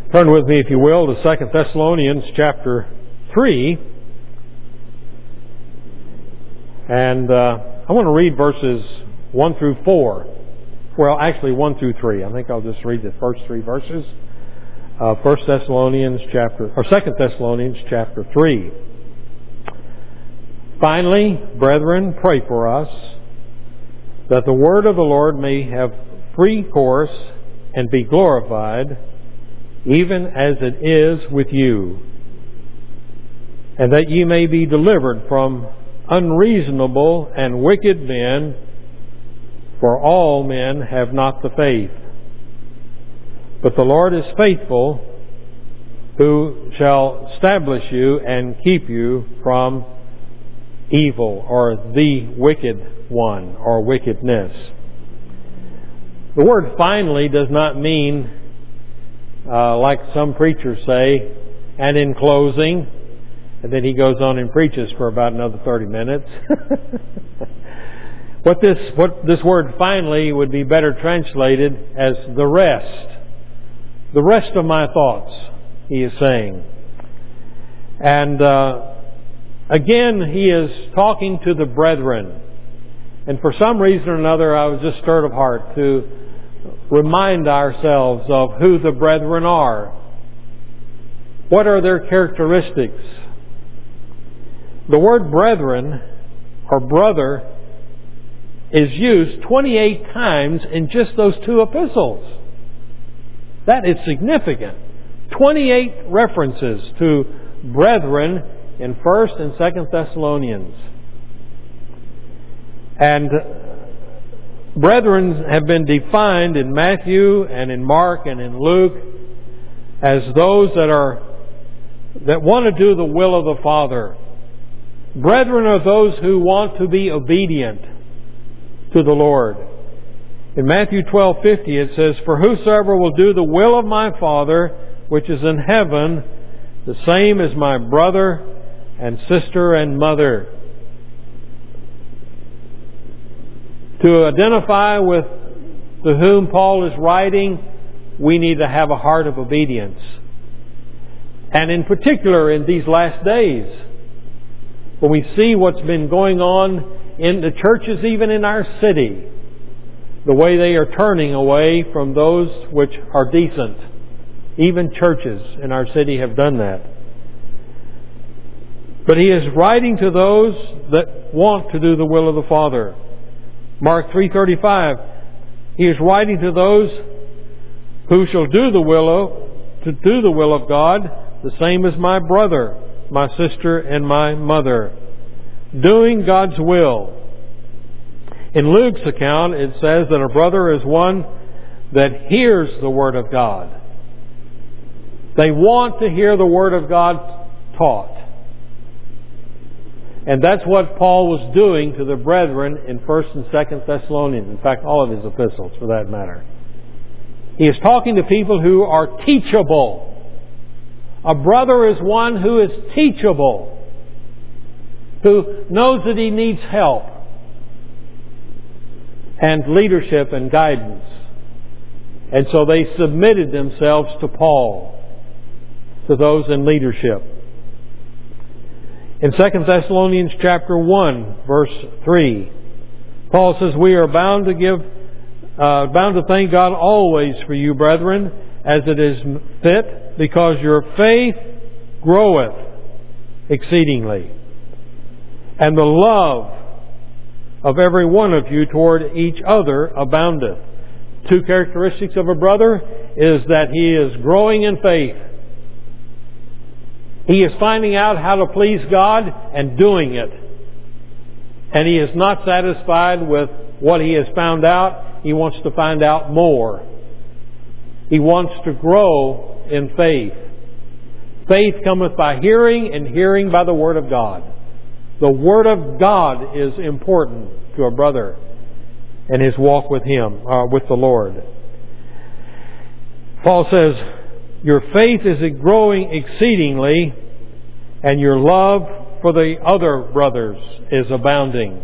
Turn with me, if you will, to 2 Thessalonians chapter 3. And I want to read verses 1 through 4. Well, actually 1 through 3. I think I'll just read the first three verses. 2 Thessalonians chapter 3. Finally, brethren, pray for us, that the word of the Lord may have free course and be glorified, even as it is with you, and that ye may be delivered from unreasonable and wicked men, for all men have not the faith. But the Lord is faithful, who shall establish you and keep you from evil, or the wicked one, or wickedness. The word finally does not mean, like some preachers say, and in closing, and then he goes on and preaches for about another 30 minutes. What this word finally would be better translated as the rest. The rest of my thoughts, he is saying. And again, he is talking to the brethren. And for some reason or another, I was just stirred of heart to remind ourselves of who the brethren are. What are their characteristics? The word brethren, or brother, is used 28 times in just those two epistles. That is significant. 28 references to brethren in 1st and 2nd Thessalonians. And brethren have been defined in Matthew and in Mark and in Luke as those that want to do the will of the Father. Brethren are those who want to be obedient to the Lord. In Matthew 12:50 it says, "For whosoever will do the will of my Father which is in heaven, the same is my brother and sister and mother." To identify with to whom Paul is writing, we need to have a heart of obedience. And in particular in these last days, when we see what's been going on in the churches, even in our city, the way they are turning away from those which are decent. Even churches in our city have done that. But he is writing to those that want to do the will of the Father. Mark 3:35, he is writing to those who shall do the will of God, the same as my brother, my sister, and my mother. Doing God's will. In Luke's account, it says that a brother is one that hears the Word of God. They want to hear the Word of God taught. And that's what Paul was doing to the brethren in 1st and 2nd Thessalonians. In fact, all of his epistles, for that matter. He is talking to people who are teachable. A brother is one who is teachable, who knows that he needs help and leadership and guidance. And so they submitted themselves to Paul, to those in leadership. In 2 Thessalonians chapter 1, verse 3, Paul says, "We are bound to thank God always for you, brethren, as it is fit, because your faith groweth exceedingly, and the love of every one of you toward each other aboundeth." Two characteristics of a brother is that he is growing in faith. He is finding out how to please God and doing it. And he is not satisfied with what he has found out. He wants to find out more. He wants to grow in faith. Faith cometh by hearing, and hearing by the Word of God. The Word of God is important to a brother and his walk with Him, with the Lord. Paul says, "Your faith is growing exceedingly, and your love for the other brothers is abounding."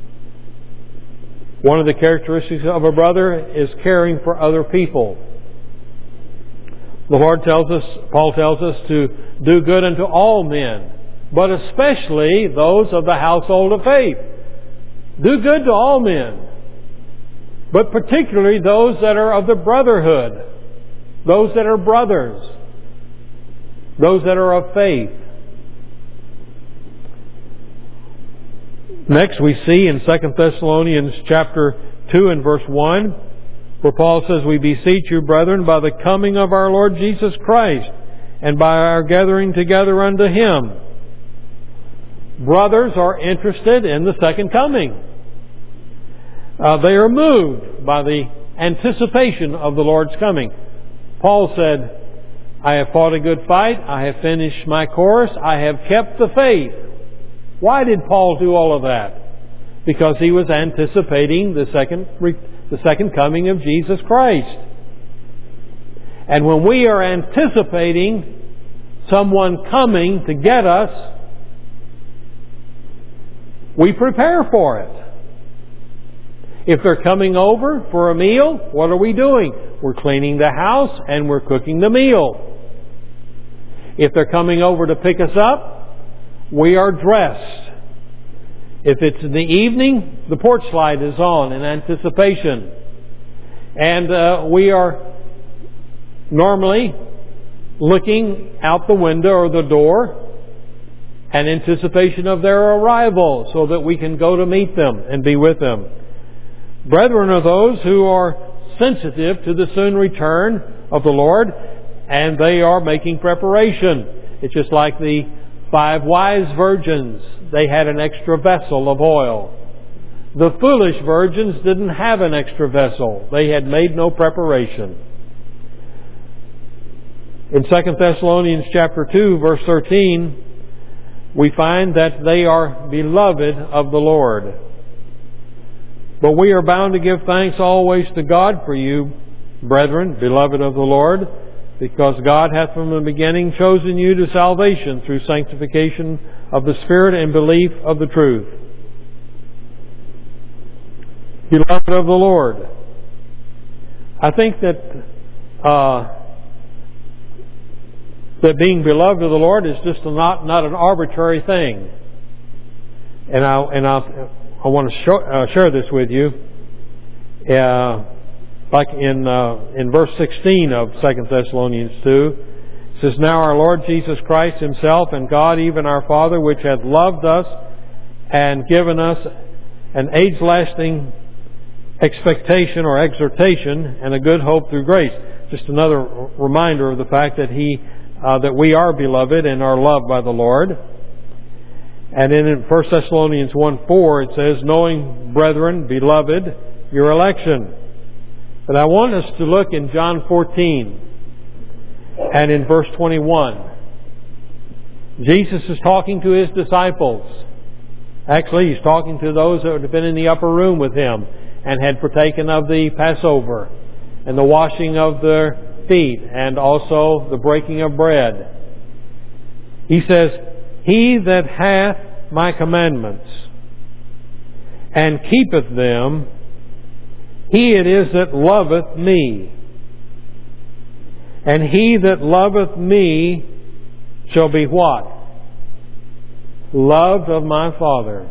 One of the characteristics of a brother is caring for other people. The Lord tells us, Paul tells us to do good unto all men, but especially those of the household of faith. Do good to all men, but particularly those that are of the brotherhood, those that are brothers, those that are of faith. Next we see in 2 Thessalonians chapter 2 and verse 1, where Paul says, "We beseech you, brethren, by the coming of our Lord Jesus Christ, and by our gathering together unto Him." Brothers are interested in the second coming. They are moved by the anticipation of the Lord's coming. Paul said, "I have fought a good fight, I have finished my course, I have kept the faith." Why did Paul do all of that? Because he was anticipating the second coming of Jesus Christ. And when we are anticipating someone coming to get us, we prepare for it. If they're coming over for a meal, what are we doing? We're cleaning the house and we're cooking the meal. If they're coming over to pick us up, we are dressed. If it's in the evening, the porch light is on in anticipation. And we are normally looking out the window or the door in anticipation of their arrival so that we can go to meet them and be with them. Brethren are those who are sensitive to the soon return of the Lord, and they are making preparation. It's just like the 5 wise virgins. They had an extra vessel of oil. The foolish virgins didn't have an extra vessel. They had made no preparation. In 2 Thessalonians chapter 2, verse 13, we find that they are beloved of the Lord. But we are bound to give thanks always to God for you, brethren, beloved of the Lord, because God hath from the beginning chosen you to salvation through sanctification of the Spirit and belief of the truth. Beloved of the Lord. I think that being beloved of the Lord is just not an arbitrary thing. And I want to share this with you. Like in verse 16 of 2 Thessalonians 2, it says, "Now our Lord Jesus Christ Himself and God, even our Father, which hath loved us and given us an age-lasting expectation or exhortation and a good hope through grace." Just another reminder of the fact that that we are beloved and are loved by the Lord. And then in 1 Thessalonians 1:4 it says, "Knowing, brethren, beloved, your election." But I want us to look in John 14 and in verse 21. Jesus is talking to His disciples. Actually, He's talking to those that had been in the upper room with Him and had partaken of the Passover and the washing of their feet and also the breaking of bread. He says, "He that hath my commandments and keepeth them, he it is that loveth me. And he that loveth me shall be" what? "Loved of my Father.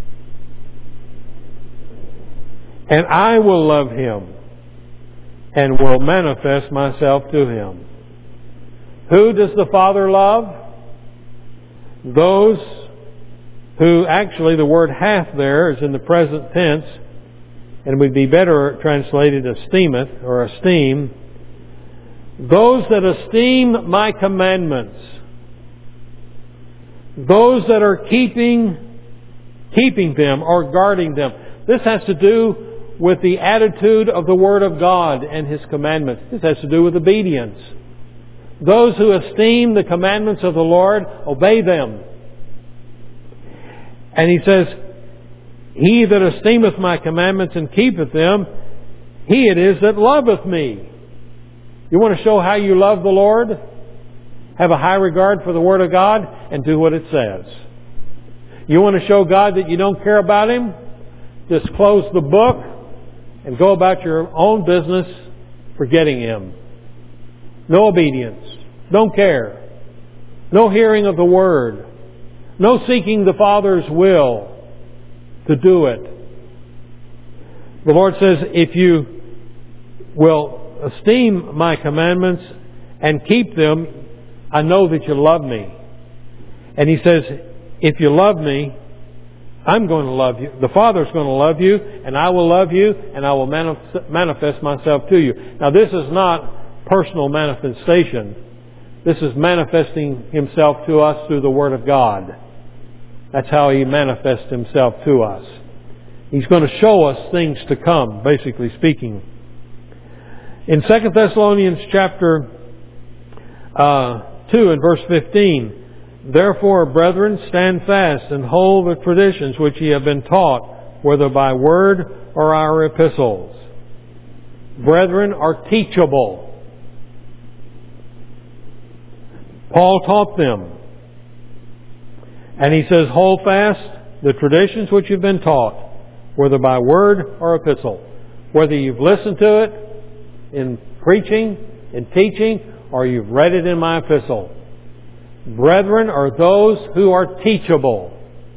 And I will love him and will manifest myself to him." Who does the Father love? Those who, actually the word "hath" there is in the present tense, and would be better translated esteemeth or esteem. Those that esteem my commandments. Those that are keeping them or guarding them. This has to do with the attitude of the Word of God and His commandments. This has to do with obedience. Those who esteem the commandments of the Lord, obey them. And He says, "He that esteemeth my commandments and keepeth them, he it is that loveth me." You want to show how you love the Lord? Have a high regard for the Word of God and do what it says. You want to show God that you don't care about Him? Just close the book and go about your own business forgetting Him. no obedience, don't care, no hearing of the Word, no seeking the Father's will to do it. The Lord says, if you will esteem my commandments and keep them, I know that you love me. And He says, if you love me, I'm going to love you. The Father's going to love you, and I will love you, and I will manifest myself to you. Now, this is not personal manifestation. This is manifesting Himself to us through the Word of God. That's how He manifests Himself to us. He's going to show us things to come, basically speaking. In 2 Thessalonians chapter 2 and verse 15, therefore, brethren, stand fast and hold the traditions which ye have been taught, whether by word or our epistles. Brethren are teachable. Paul taught them. And he says, hold fast the traditions which you've been taught, whether by word or epistle. Whether you've listened to it in preaching, in teaching, or you've read it in my epistle. Brethren are those who are teachable.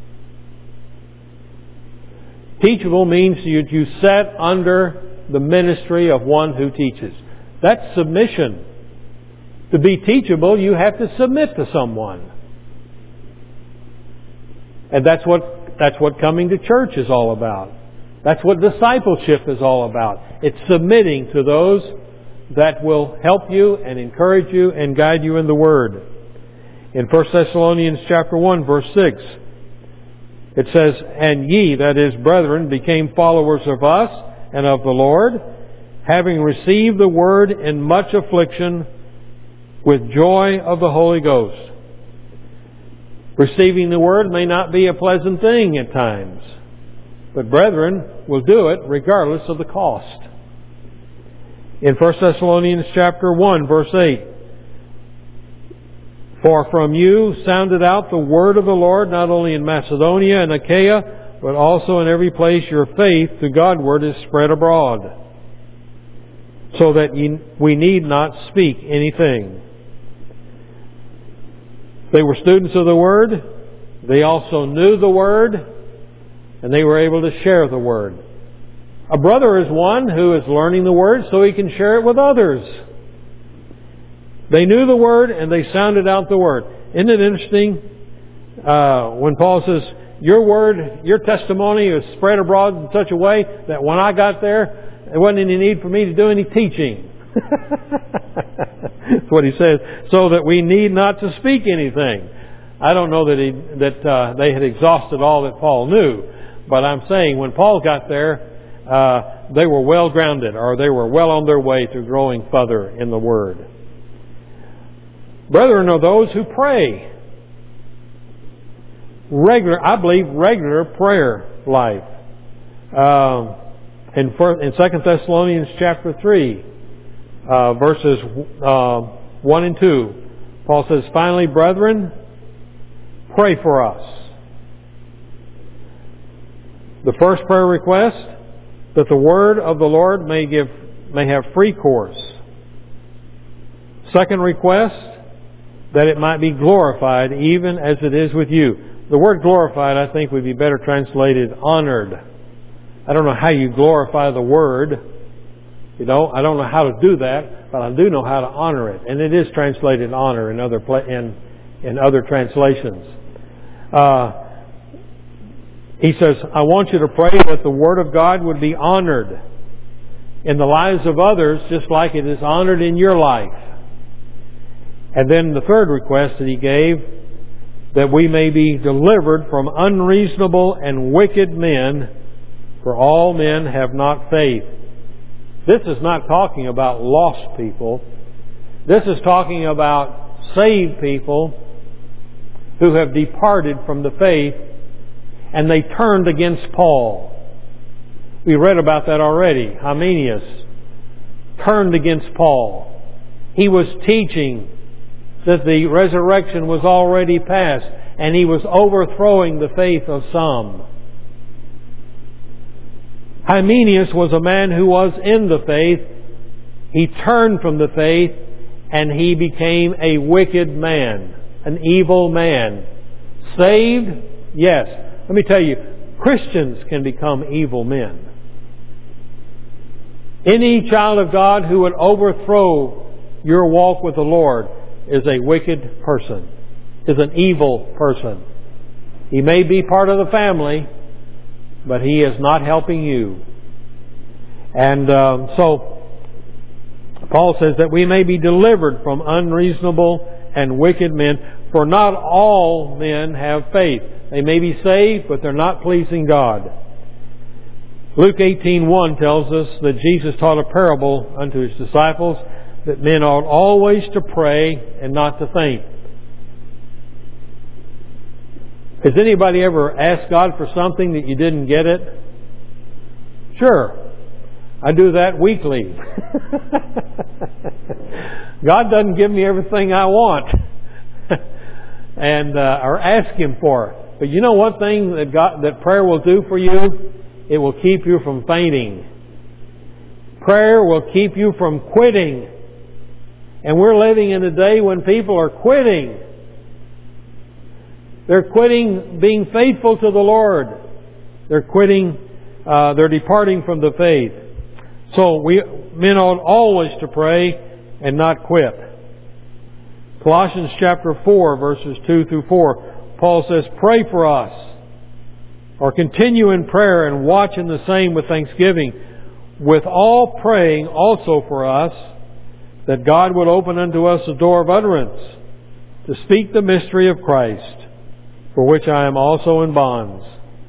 Teachable means you set under the ministry of one who teaches. That's submission. To be teachable, you have to submit to someone. And that's what coming to church is all about. That's what discipleship is all about. It's submitting to those that will help you and encourage you and guide you in the Word. In 1 Thessalonians chapter 1, verse 6, it says, and ye, that is, brethren, became followers of us and of the Lord, having received the Word in much affliction with joy of the Holy Ghost. Receiving the Word may not be a pleasant thing at times, but brethren will do it regardless of the cost. In 1 Thessalonians chapter 1, verse 8, for from you sounded out the word of the Lord, not only in Macedonia and Achaia, but also in every place your faith to Godward is spread abroad, so that we need not speak anything. They were students of the Word. They also knew the Word, and they were able to share the Word. A brother is one who is learning the Word so he can share it with others. They knew the Word and they sounded out the Word. Isn't it interesting when Paul says, your Word, your testimony is spread abroad in such a way that when I got there, there wasn't any need for me to do any teaching. That's what he says. So that we need not to speak anything. I don't know that they had exhausted all that Paul knew. But I'm saying when Paul got there, they were well grounded, or they were well on their way to growing further in the Word. Brethren are those who pray. Regular prayer life. In 2 Thessalonians chapter 3, verses 1 and 2, Paul says, finally, brethren, pray for us. The first prayer request, that the word of the Lord may have free course. Second request, that it might be glorified even as it is with you. The word glorified, I think, would be better translated honored. I don't know how you glorify the Word. I don't know how to do that, but I do know how to honor it. And it is translated honor in other translations. He says, I want you to pray that the Word of God would be honored in the lives of others just like it is honored in your life. And then the third request that he gave, that we may be delivered from unreasonable and wicked men, for all men have not faith. This is not talking about lost people. This is talking about saved people who have departed from the faith and they turned against Paul. We read about that already. Hymenaeus turned against Paul. He was teaching that the resurrection was already past, and he was overthrowing the faith of some. Hymenaeus was a man who was in the faith. He turned from the faith, and he became a wicked man, an evil man. Saved? Yes. Let me tell you, Christians can become evil men. Any child of God who would overthrow your walk with the Lord is a wicked person, is an evil person. He may be part of the family, but he is not helping you. And so, Paul says that we may be delivered from unreasonable and wicked men, for not all men have faith. They may be saved, but they're not pleasing God. Luke 18:1 tells us that Jesus taught a parable unto His disciples that men ought always to pray and not to faint. Has anybody ever asked God for something that you didn't get it? Sure. I do that weekly. God doesn't give me everything I want, and or ask Him for. But you know one thing that prayer will do for you? It will keep you from fainting. Prayer will keep you from quitting. And we're living in a day when people are quitting. They're quitting being faithful to the Lord. They're quitting, they're departing from the faith. So men ought always to pray and not quit. Colossians chapter 4, verses 2 through 4, Paul says, "Pray for us, or continue in prayer and watch in the same with thanksgiving, with all praying also for us, that God would open unto us a door of utterance, to speak the mystery of Christ, for which I am also in bonds."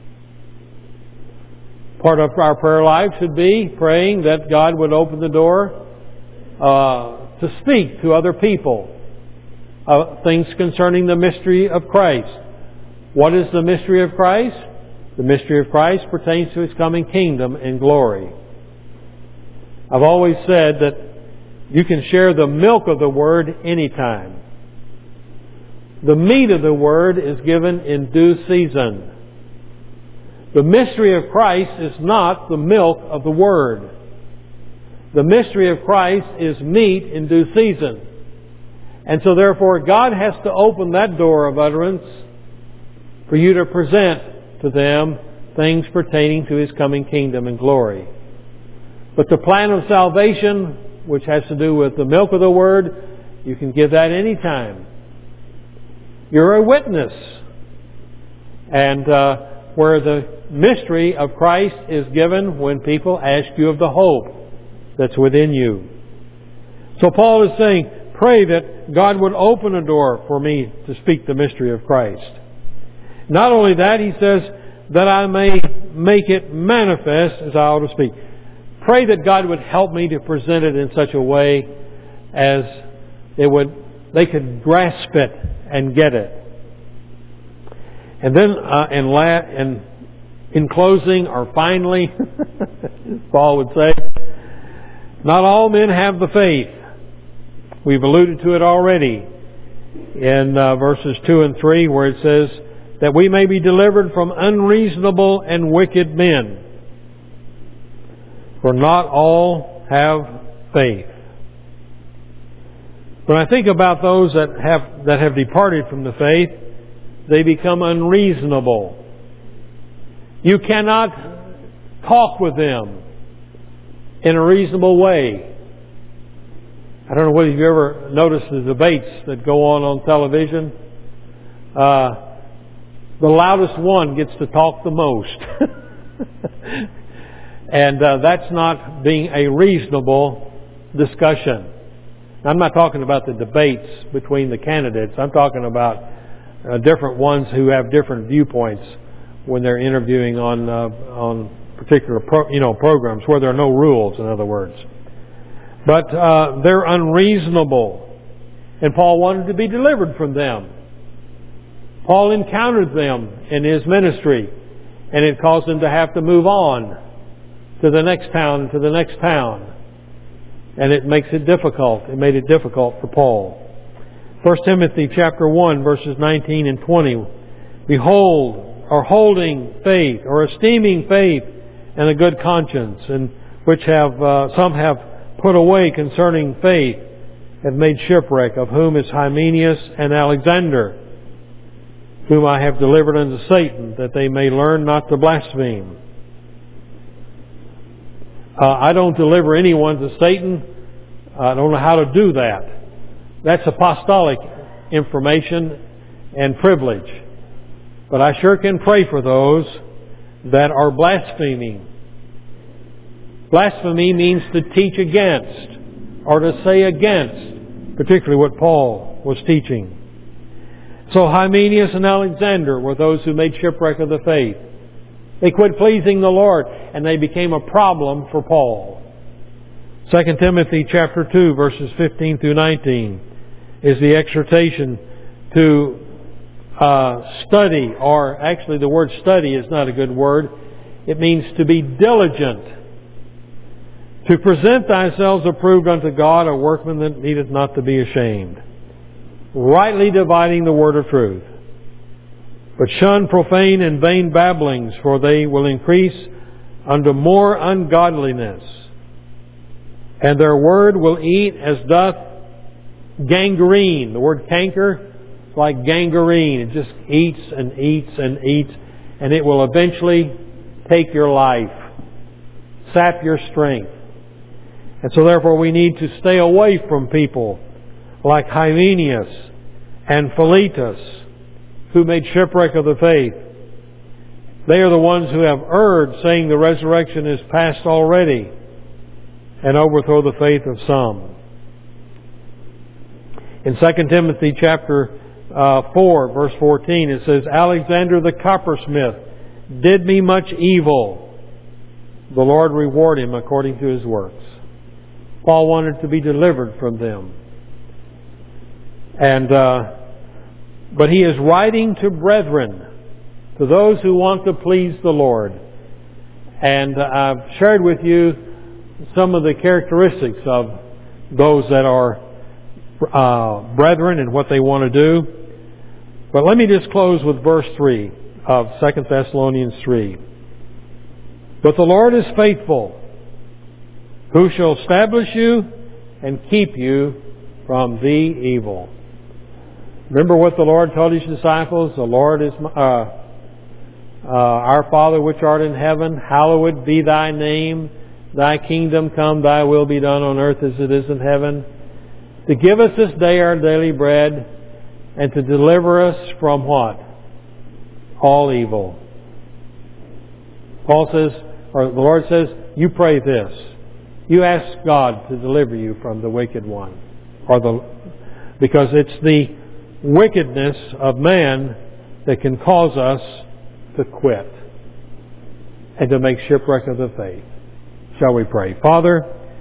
Part of our prayer life should be praying that God would open the door to speak to other people things concerning the mystery of Christ. What is the mystery of Christ? The mystery of Christ pertains to His coming kingdom and glory. I've always said that you can share the milk of the Word anytime. The meat of the Word is given in due season. The mystery of Christ is not the milk of the Word. The mystery of Christ is meat in due season. And so therefore God has to open that door of utterance for you to present to them things pertaining to His coming kingdom and glory. But the plan of salvation, which has to do with the milk of the Word, you can give that any time. You're a witness. And where the mystery of Christ is given when people ask you of the hope that's within you. So Paul is saying, pray that God would open a door for me to speak the mystery of Christ. Not only that, he says, that I may make it manifest as I ought to speak. Pray that God would help me to present it in such a way as they could grasp it and get it. And then in closing, or finally, Paul would say, not all men have the faith. We've alluded to it already in verses 2 and 3, where it says that we may be delivered from unreasonable and wicked men. For not all have faith. When I think about those that have departed from the faith, they become unreasonable. You cannot talk with them in a reasonable way. I don't know whether you've ever noticed the debates that go on television. The loudest one gets to talk the most. And that's not being a reasonable discussion. I'm not talking about the debates between the candidates. I'm talking about different ones who have different viewpoints when they're interviewing on particular programs where there are no rules, in other words. But they're unreasonable. And Paul wanted to be delivered from them. Paul encountered them in his ministry, and it caused him to have to move on to the next town and to the next town. And it makes it difficult. It made it difficult for Paul. 1 Timothy chapter 1, verses 19 and 20. Behold, or holding faith, or esteeming faith and a good conscience, and which some have put away concerning faith, have made shipwreck, of whom is Hymenaeus and Alexander, whom I have delivered unto Satan, that they may learn not to blaspheme. I don't deliver anyone to Satan. I don't know how to do that. That's apostolic information and privilege. But I sure can pray for those that are blaspheming. Blasphemy means to teach against, or to say against, particularly what Paul was teaching. So Hymenaeus and Alexander were those who made shipwreck of the faith. They quit pleasing the Lord, and they became a problem for Paul. 2 Timothy chapter 2, verses 15 through 19 is the exhortation to study, or actually the word study is not a good word. It means to be diligent, to present thyself approved unto God, a workman that needeth not to be ashamed, rightly dividing the word of truth. But shun profane and vain babblings, for they will increase unto more ungodliness. And their word will eat as doth gangrene. The word canker is like gangrene. It just eats and eats and eats, and it will eventually take your life, sap your strength. And so therefore we need to stay away from people like Hymenaeus and Philetus, who made shipwreck of the faith. They are the ones who have erred, saying the resurrection is past already, and overthrow the faith of some. In 2 Timothy chapter 4, verse 14, it says, Alexander the coppersmith did me much evil. The Lord reward him according to his works. Paul wanted to be delivered from them. But he is writing to brethren, to those who want to please the Lord. And I've shared with you some of the characteristics of those that are brethren and what they want to do. But let me just close with verse 3 of 2 Thessalonians 3. But the Lord is faithful, who shall establish you and keep you from the evil. Remember what the Lord told His disciples? The Lord is our Father which art in heaven, hallowed be thy name. Thy kingdom come, thy will be done on earth as it is in heaven. To give us this day our daily bread, and to deliver us from what? All evil. Paul says, or the Lord says, you pray this. You ask God to deliver you from the wicked one. Because it's the wickedness of man that can cause us to quit and to make shipwreck of the faith. Shall we pray? Father,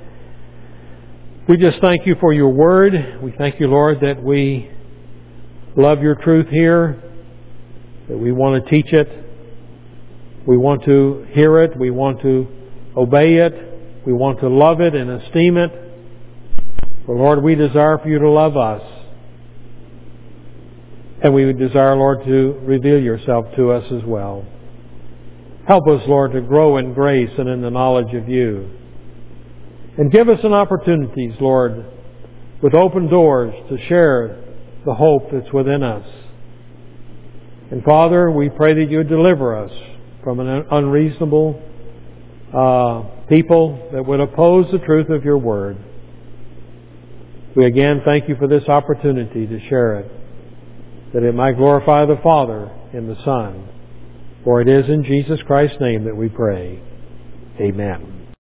we just thank you for your word. We thank you, Lord, that we love your truth here, that we want to teach it, we want to hear it, we want to obey it, we want to love it and esteem it. For Lord, we desire for you to love us. And we would desire, Lord, to reveal yourself to us as well. Help us, Lord, to grow in grace and in the knowledge of you. And give us an opportunities, Lord, with open doors to share the hope that's within us. And Father, we pray that you would deliver us from an unreasonable people that would oppose the truth of your word. We again thank you for this opportunity to share it, that it might glorify the Father and the Son. For it is in Jesus Christ's name that we pray. Amen.